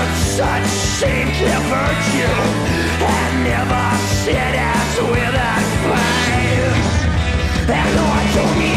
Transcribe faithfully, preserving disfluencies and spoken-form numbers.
such saintly virtue, and never sit as without pain. And Lord, to me